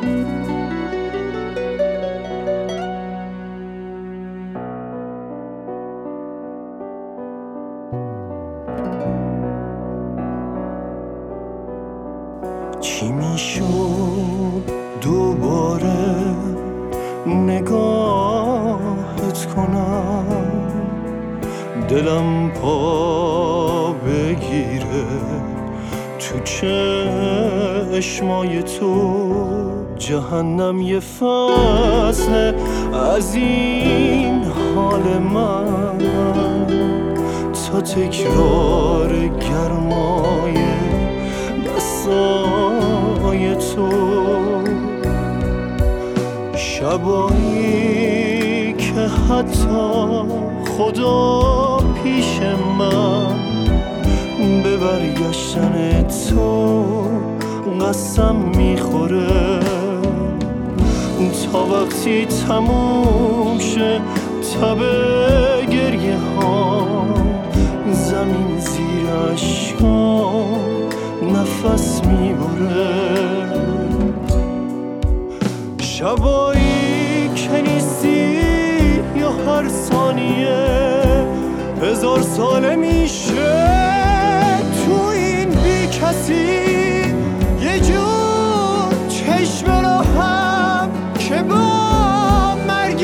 چی میشد دوباره نگاهت کنم، دلم پا بگیره تو چشمای تو، جهنم یه فصل از این حال من، تا تکرار گرمای دستای تو، شبایی که حتی خدا پیش من به برگشتن تو قسم میخوره، تا وقتی تموم شه تب گریه ها، زمین زیر اشکام نفس میبره، شبایی که نیستی یا هر ثانیه 1000 ساله میشه تو این بی کسی، یه جور چشم راهم که با مرگ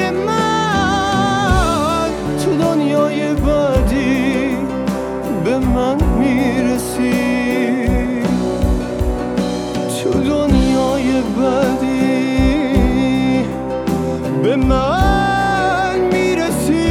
من تو دنیای بعدی به من میرسی، تو دنیای بعدی به من میرسی.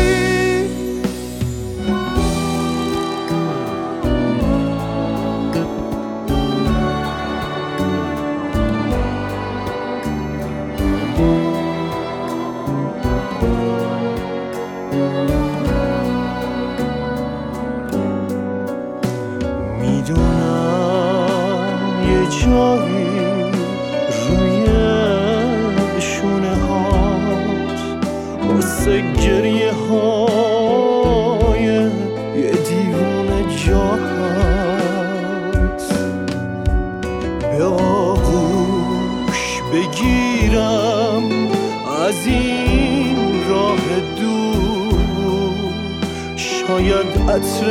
میدونم یه جایی روی شونه هات واسه گریه های یه دیوونه جا هست، به آغوش بگیرم از این راه دور، شاید عطر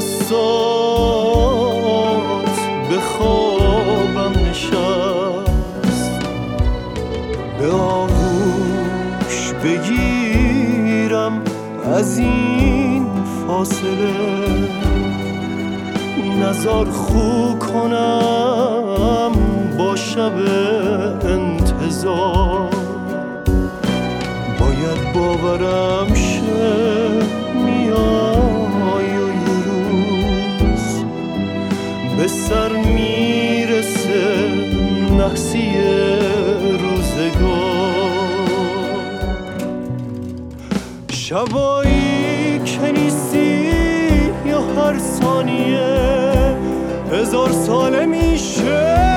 دستات به خوابم نشست، به آغوش بگیرم از این فاصله، نزار خو کنم با شب انتظار، باید باورم شه میای و یه روز به سر میرسه نحسی روزگار، شبایی که نیستی یا هر ثانیه 1000 ساله میشه